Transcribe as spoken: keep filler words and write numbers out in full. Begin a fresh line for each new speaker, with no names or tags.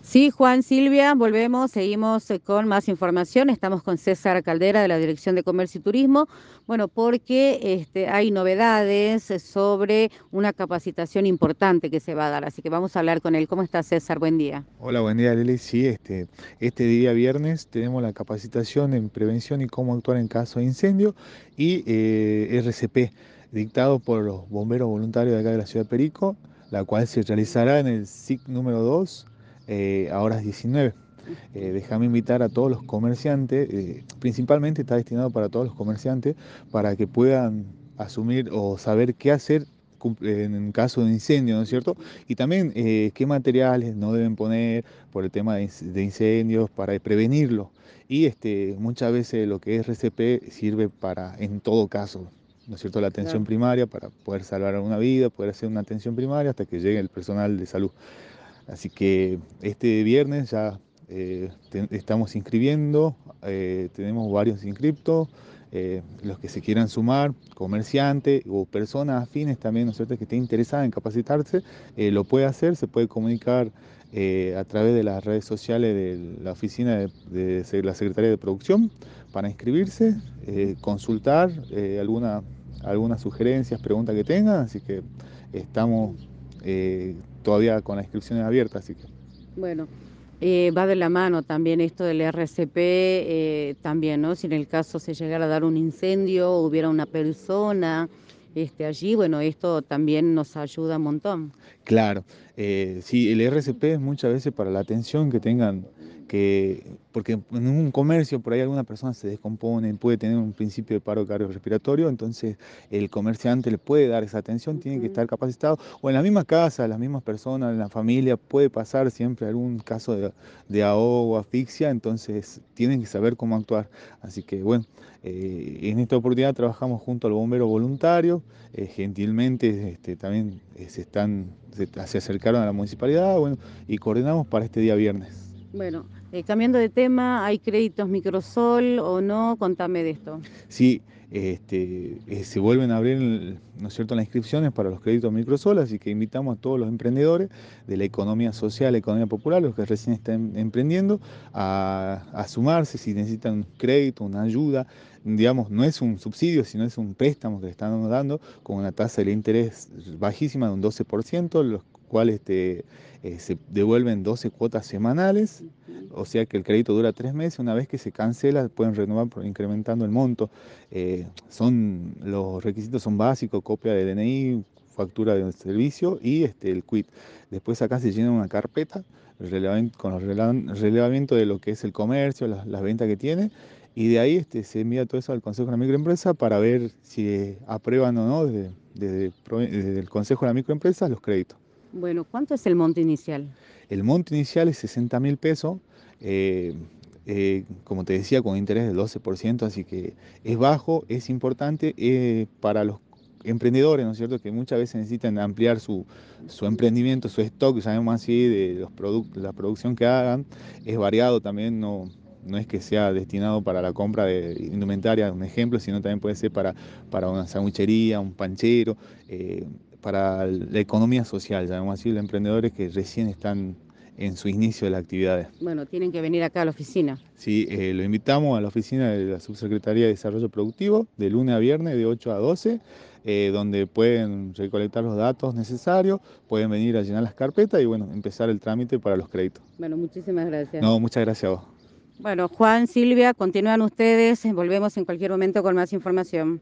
Sí, Juan, Silvia, volvemos, seguimos eh, con más información. Estamos con César Caldera de la Dirección de Comercio y Turismo. Bueno, porque este, hay novedades eh, sobre una capacitación importante que se va a dar, así que vamos a hablar con él. ¿Cómo está, César? Buen día.
Hola, buen día, Lili. Sí, este, este día viernes tenemos la capacitación en prevención y cómo actuar en caso de incendio y eh, R C P, dictado por los bomberos voluntarios de acá de la ciudad de Perico, la cual se realizará en el S I C número dos eh, a horas diecinueve. Eh, déjame invitar a todos los comerciantes, eh, principalmente está destinado para todos los comerciantes, para que puedan asumir o saber qué hacer cum- en caso de incendio, ¿no es cierto? Y también eh, qué materiales no deben poner por el tema de, inc- de incendios para prevenirlo. Y este, muchas veces lo que es R C P sirve para, en todo caso, ¿no es cierto?, la atención
Claro.
primaria para poder salvar alguna vida, poder hacer una atención primaria hasta que llegue el personal de salud. Así que este viernes ya eh, te- estamos inscribiendo, eh, tenemos varios inscriptos, eh, los que se quieran sumar, comerciantes o personas afines también, ¿no es cierto?, que esté interesada en capacitarse, eh, lo puede hacer, se puede comunicar eh, a través de las redes sociales de la oficina de, de se- la Secretaría de Producción para inscribirse, eh, consultar eh, alguna, algunas sugerencias, preguntas que tengan, así que estamos eh, todavía con las inscripciones abiertas, así que
Bueno, eh, va de la mano también esto del R C P, eh, también, ¿no? Si en el caso se llegara a dar un incendio, hubiera una persona este, allí, bueno, esto también nos ayuda un montón.
claro, eh, sí, el R C P es muchas veces para la atención que tengan, que, porque en un comercio por ahí alguna persona se descompone, puede tener un principio de paro cardiorrespiratorio, entonces el comerciante le puede dar esa atención, tiene que
Ujú.
estar capacitado, o en la misma casa, las mismas personas, en la familia, puede pasar siempre algún caso de, de ahogo, asfixia, entonces tienen que saber cómo actuar. Así que bueno, eh, en esta oportunidad trabajamos junto al bombero voluntario. Eh, gentilmente este, también eh, se, están, se, se acercaron a la municipalidad, bueno, y coordinamos para este día viernes.
Bueno, eh, cambiando de tema, ¿hay créditos Microsol o no? Contame de esto.
Sí, este, eh, se vuelven a abrir, ¿no es cierto?, las inscripciones para los créditos microsol, así que invitamos a todos los emprendedores de la economía social, la economía popular, los que recién están emprendiendo, a, a sumarse si necesitan un crédito, una ayuda. Digamos, no es un subsidio, sino es un préstamo que le están dando con una tasa de interés bajísima de un doce por ciento, los cuales este, eh, se devuelven doce cuotas semanales.
Ujú.
O sea que el crédito dura tres meses, una vez que se cancela pueden renovar por- incrementando el monto. Eh, son, los requisitos son básicos: copia de D N I, factura del servicio y este, el quit. Después acá se llena una carpeta relevan- con los relevan- relevamiento de lo que es el comercio, las, las ventas que tiene, y de ahí este, se envía todo eso al Consejo de la Microempresa para ver si eh, aprueban o no desde, desde pro- desde el Consejo de la Microempresa los créditos.
Bueno, ¿cuánto es el monto inicial?
El monto inicial es sesenta mil pesos, eh, eh, como te decía, con interés del doce por ciento, así que es bajo, es importante eh, para los emprendedores, ¿no es cierto?, que muchas veces necesitan ampliar su, su emprendimiento, su stock, llamemos así, de los produc- la producción que hagan. Es variado también, no, no es que sea destinado para la compra de indumentaria, un ejemplo, sino también puede ser para, para una sanguchería, un panchero, eh, para la economía social, llamemos así, los emprendedores que recién están en su inicio de las actividades.
Bueno, tienen que venir acá a la oficina.
Sí, eh, lo invitamos a la oficina de la Subsecretaría de Desarrollo Productivo de lunes a viernes de ocho a doce, eh, donde pueden recolectar los datos necesarios, pueden venir a llenar las carpetas y bueno, empezar el trámite para los créditos.
Bueno, muchísimas gracias.
No, muchas gracias a vos.
Bueno, Juan, Silvia, continúan ustedes. Volvemos en cualquier momento con más información.